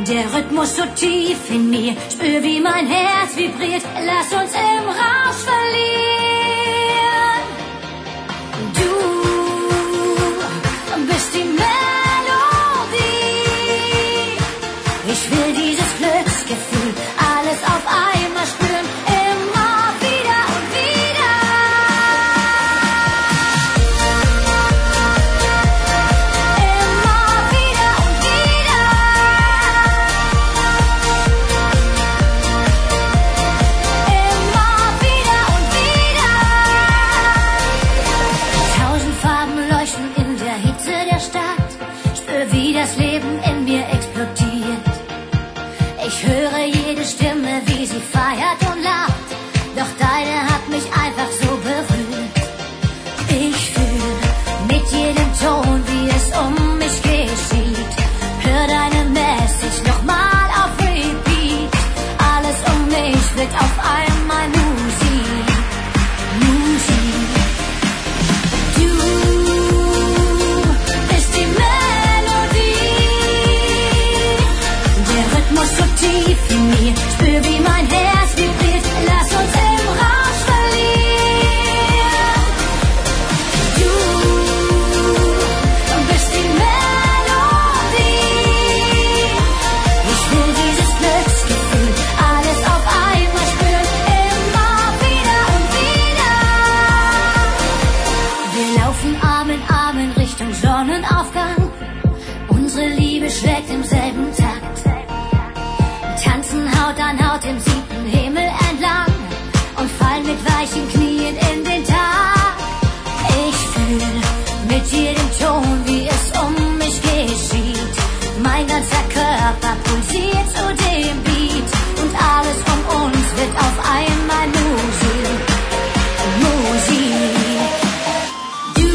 Der Rhythmus so tief in mir, spür wie mein Herz vibriert, lass uns im Rausch verlieren. Du bist die Melodie. Ich will dieses Glücksgefühl, alles auf einmal spüren, immer wieder und wieder. Immer wieder und wieder. Immer wieder und wieder. Tausend Farben leuchten in der Hitze der Stadt. Spür, wie das Leben in mir explodiert. Ich höre jede Stimme, wie sie feiert und lacht. Doch deine hat mich einfach so berührt. Ich fühle mit jedem Ton, wie es um mich geschieht. Hör deine Message nochmal auf Repeat. Alles um mich wird auf einmal Musik. Musik. Du bist die Melodie. Der Rhythmus so tief in mir, spür wie mein Herz vibriert, lass uns im Rausch verlieren. Du bist die Melodie. Ich will dieses Glücksgefühl, alles auf einmal spüren, immer wieder und wieder. Wir laufen Arm in Arm in Richtung Sonnenaufgang. Unsere Liebe schlägt im selben Takt. Tanzen Haut an Haut im 7. Himmel entlang und fallen mit weichen Knien in den Tag. Ich fühle mit jedem Ton, wie es um mich geschieht. Mein ganzer Körper pulsiert zu dem Beat und alles um uns wird auf einmal Musik. Musik. Du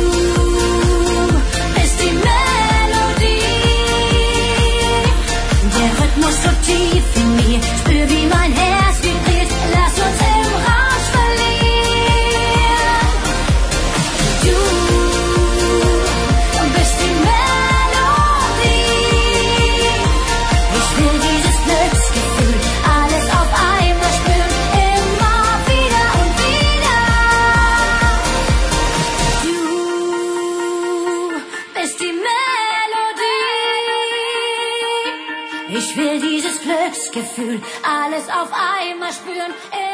bist die Melodie. Der Rhythmus so tief in mir, spür wie mein Herz vibriert, lass uns im Rausch verlieren. Du bist die Melodie. Ich will dieses Glücksgefühl, alles auf einmal spüren, immer wieder und wieder. Du bist die Melodie. Ich will dieses Glücksgefühl, alles auf einmal spüren,